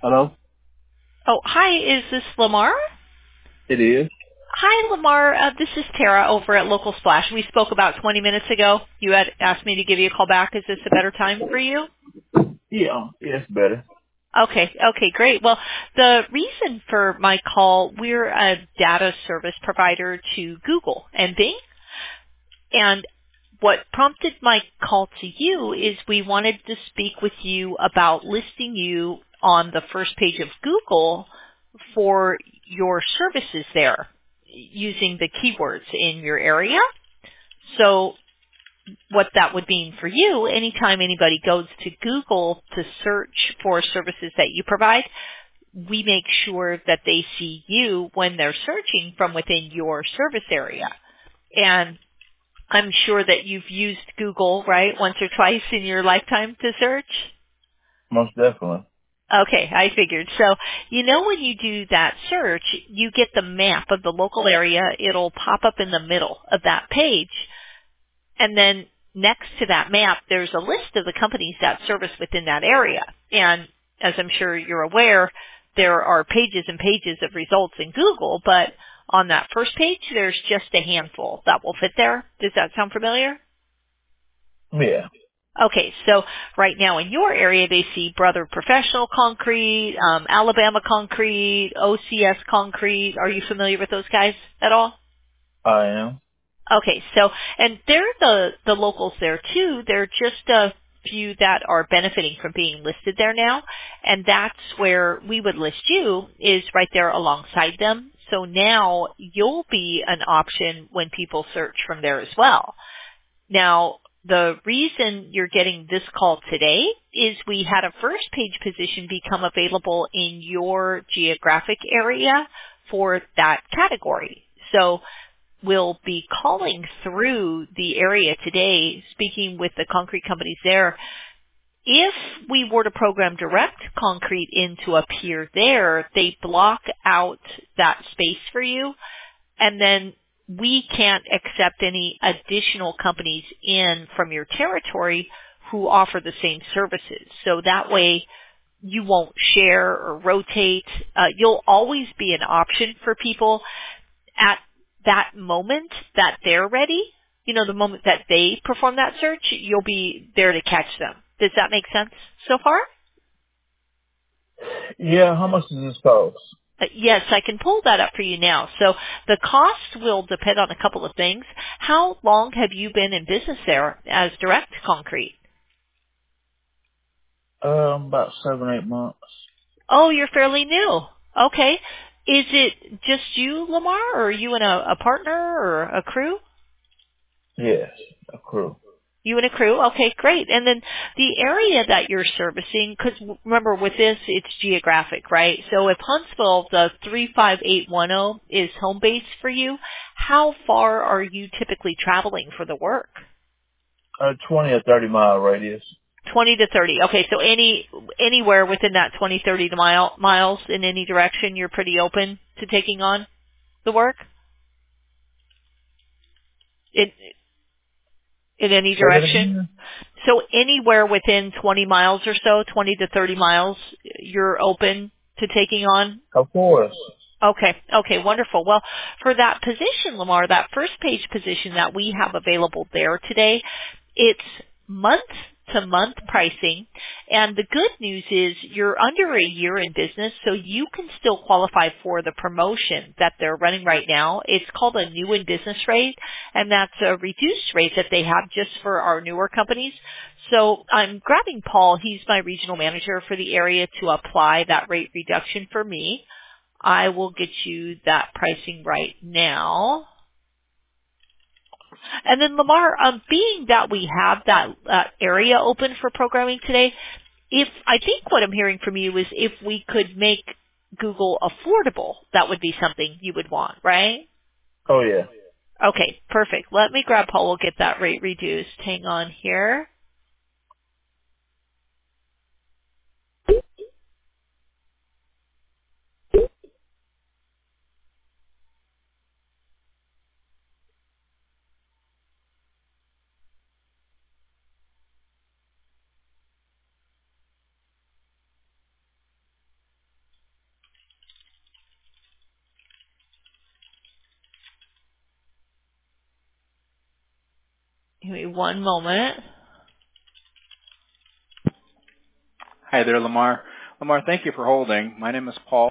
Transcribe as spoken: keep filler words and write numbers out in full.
Hello? Oh, hi, is this Lamar? It is. Hi, Lamar. Uh, this is Tara over at Local Splash. We spoke about twenty minutes ago. You had asked me to give you a call back. Is this a better time for you? Yeah, yeah, it's better. Okay, okay, great. Well, the reason for my call, we're a data service provider to Google and Bing. And what prompted my call to you is we wanted to speak with you about listing you on the first page of Google for your services there using the keywords in your area. So what that would mean for you, anytime anybody goes to Google to search for services that you provide, we make sure that they see you when they're searching from within your service area. And I'm sure that you've used Google, right, once or twice in your lifetime to search? Most definitely. Okay, I figured. So, you know when you do that search, you get the map of the local area. It'll pop up in the middle of that page. And then next to that map, there's a list of the companies that service within that area. And as I'm sure you're aware, there are pages and pages of results in Google, but on that first page, there's just a handful that will fit there. Does that sound familiar? Yeah. Okay, so right now in your area, they see Brother Professional Concrete, um, Alabama Concrete, O C S Concrete. Are you familiar with those guys at all? I am. Okay, so, and they're the, the locals there too. They're just a few that are benefiting from being listed there now. And that's where we would list you, is right there alongside them. So now you'll be an option when people search from there as well. Now, the reason you're getting this call today is we had a first page position become available in your geographic area for that category. So we'll be calling through the area today, speaking with the concrete companies there. If we were to program direct concrete in to appear there, they block out that space for you, and then we can't accept any additional companies in from your territory who offer the same services. So that way you won't share or rotate. Uh, you'll always be an option for people at that moment that they're ready. You know, the moment that they perform that search, you'll be there to catch them. Does that make sense so far? Yeah, how much does this cost? Uh, Yes, I can pull that up for you now. So the cost will depend on a couple of things. How long have you been in business there as Direct Concrete? Um, about seven, eight months. Oh, you're fairly new. Okay. Is it just you, Lamar, or are you and a, a partner or a crew? Yes, a crew. You and a crew? Okay, great. And then the area that you're servicing, because remember with this, it's geographic, right? So if Huntsville, the three five eight one zero is home base for you, how far are you typically traveling for the work? A twenty or thirty mile radius. twenty to thirty. Okay, so any anywhere within that twenty, thirty mile, miles in any direction, you're pretty open to taking on the work? In, in any Say that direction? again? So anywhere within twenty miles or so, twenty to thirty miles, you're open to taking on? Of course. Okay, okay, wonderful. Well, for that position, Lamar, that first page position that we have available there today, it's month to month pricing. And the good news is you're under a year in business, so you can still qualify for the promotion that they're running right now. It's called a new in business rate, and that's a reduced rate that they have just for our newer companies. So I'm grabbing Paul. He's my regional manager for the area to apply that rate reduction for me. I will get you that pricing right now. And then Lamar, um, being that we have that uh, area open for programming today, if I think what I'm hearing from you is if we could make Google affordable, that would be something you would want, right? Oh yeah. Okay, perfect. Let me grab Paul. We'll get that rate reduced. Hang on here. Give me one moment. Hi there, Lamar. Lamar, thank you for holding. My name is Paul.